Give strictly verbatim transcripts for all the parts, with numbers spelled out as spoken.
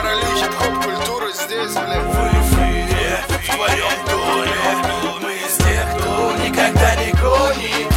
короли хип-хоп культуры здесь, блядь. В эфире, в твоем доме. Мы из тех, кто никогда не гонит.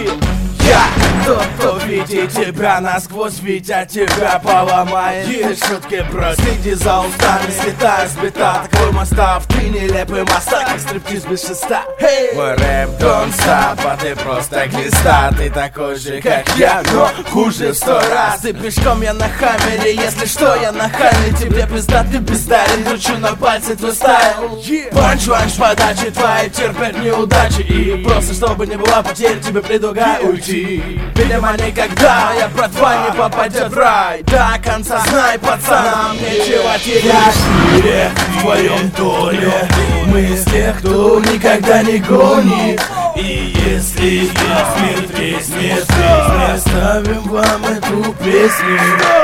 Я тот, кто видит тебя насквозь, видя тебя поломает. Ты шутки брось, следи за устами, слетая с бита. Такой мостав, ты нелепый мостак, как стриптиз без шеста. Hey! Мой рэп don't stop, а ты просто глиста. Ты такой же, как я, но хуже в сто раз. Ты пешком, я на хаммере, если что, я нахальный. Тебе пизда, ты бездарен, кручу на пальце твой стайл. Панч-ванч подачи твои, терпеть неудачи. И просто, чтобы не было потерь, тебе предлагаю уйти. Видимо, никогда я братва не попадет в рай. До конца знай, пацан, нечего терять. В эфире, в твоем доме. Мы из тех, кто никогда не гонит. И если есть мир, весь мир, мы оставим вам эту песню.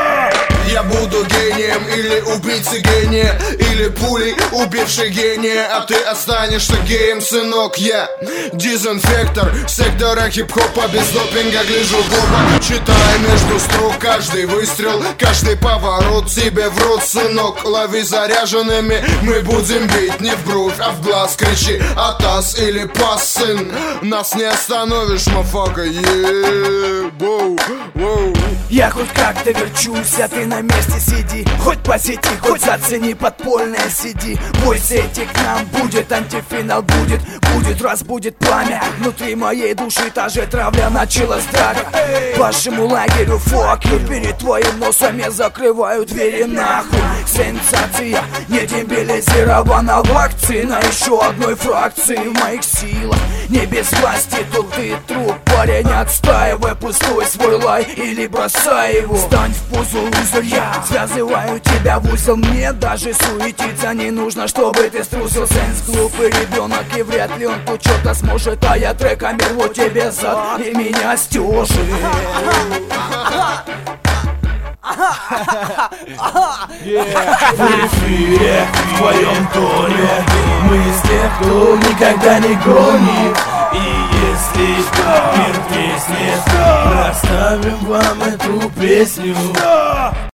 Я буду гением или убийцей гения, или пулей убивший гения, а ты останешься геем, сынок. Я дезинфектор сектора хип-хопа, без допинга гляжу в оба, читая между строк каждый выстрел, каждый поворот тебе в рот, сынок. Лови заряженными, мы будем бить не в бровь, а в глаз. Кричи атас или пас, сын, нас не остановишь, мафака. Yeah, wow, wow. Я хоть как-то верчусь, а ты на месте сиди. Хоть по сети, хоть зацени подпольное сиди. Бойся идти к нам, будет антифинал, будет, будет, разбудит пламя. Внутри моей души та же травля, началась драка. Вашему лагерю fuck you, перед твоим носом я закрываю двери нахуй. Сенсация, не демобилизирована вакцина еще одной фракции в моих силах. Не без власти, тут ты труп, парень, отстаивай пустой свой лай или бросай его. Стань в позу лузерья, связываю тебя в узел. Мне даже суетиться не нужно, чтобы ты струсил. Сенс глупый ребенок, и вряд ли он тут что-то сможет. А я треками рву тебе зад и меня стёжит. В эфире, в твоем доме. Мы из тех, кто никогда не гонит. И если мир весь мир, мы оставим вам эту песню.